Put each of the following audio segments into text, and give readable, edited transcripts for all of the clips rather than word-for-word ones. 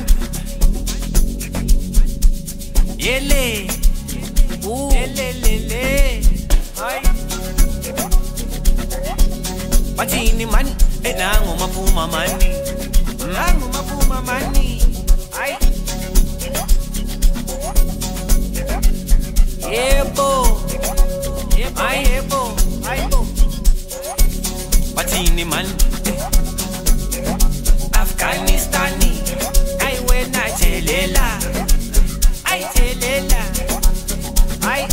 Yele Lelelele Ay Bathini man enango maphuma mani nango maphuma mani Ay Yebo Ay yebo Bathini man Afghanistani Ay wena thelela Ay thelela Ay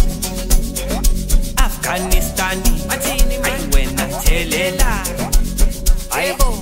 Afghanistani Bathini man Ay wena thelela Ay bo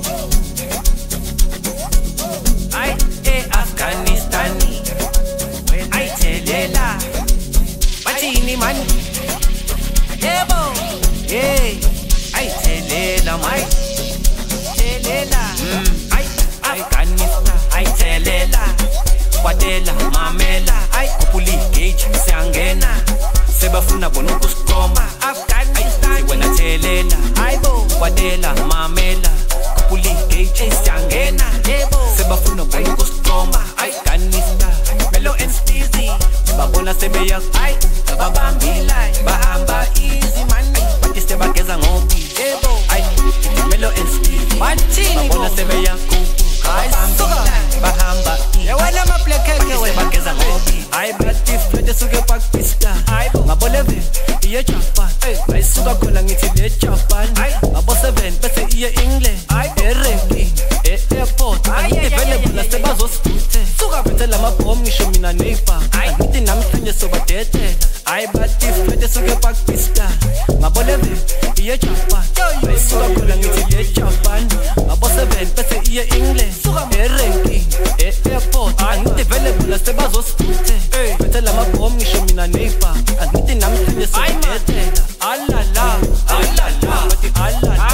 Ay Afghanistani Ay thelela Bathini man Yebo Hey Ay thelela mai Thelela Ay Afghanistan Ay thelela Wadela mamela Ay kupuli gauge siyangena Sebafuna bona ukusikoma Afghanistan wena thelela Aybo Wadela mamela kupuli gauge siyangena Sebafuna bona ukusikoma Afghanistan Melo and Steezy babona sebeya ay babambila bahamba easy man bathi sebageza ngobi yebo ay Melo and Steezy bathini babona sebeya babambila bahamba yewena maplekeke wena sebageza ngobi ay bathi fede suke pakista ngaboleve iye Japan ayisuka khona ngithi le Japan ngabo 7 bese iye England erenki airport available sebazosiputhe suka bethe lamabhom ngisho mina neighbor ngithi namhlanje sobadethe ay bathi fede suke pakista ngaboleve iye Japan ayisuka khona ngithi le Japan ngabo 7 bese iye England erenki airport ngithi available sebazosiputhe bethe lamabhom ngisho mina neighbor ngithi namhlanje sobadethe alala bathi alala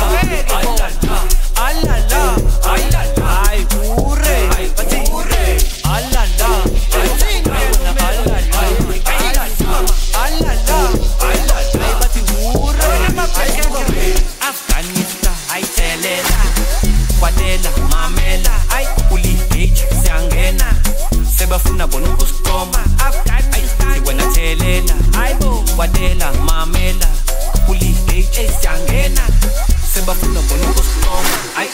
ay ure bathi ure alala Afghanistan ay thelela Wadela mamela ay kupuli gauge siyangena sebafuna bona ukusikoma Afghanistan wena thelela aybo wadela mamela kupuli gauge siyangena sebafuna bona ukusikoma ay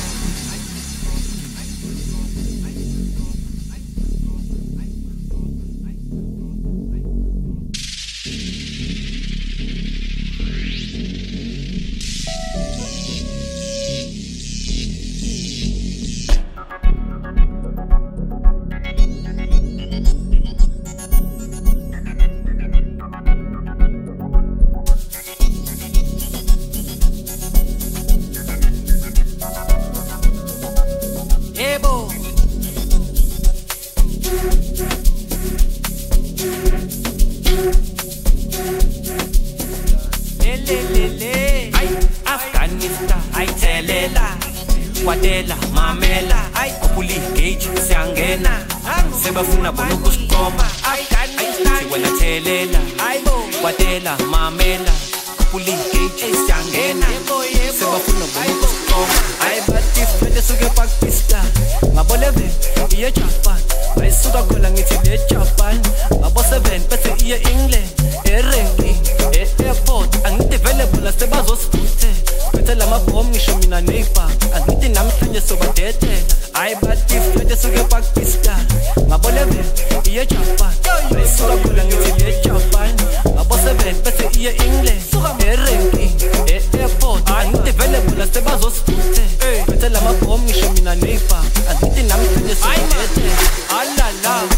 Wadela mamela ay kupuli gauge siyangena sebafuna bona ukusikoma Afghanistan wena thelela aybo wadela mamela kupuli gauge siyangena sebafuna bona ukusikoma ay bathi fede suke pakista ngaboleve iye Japan ayisuka khona ngithi le Japan ngabo 7 bese iye England erenki airport angithi available sebazosiputhe bethe lamabhom ngisho mina neighbor angithi namhlanje sobadethe ay bathi fede suke pakista ngaboleve iye Japan ayisuka khona ngithi le Japan ngabo 7 bese iye England erenki airport angithi available sebazosiputhe bethe lamabhom ngisho mina neighbor angithi namhlanje sobadethe alala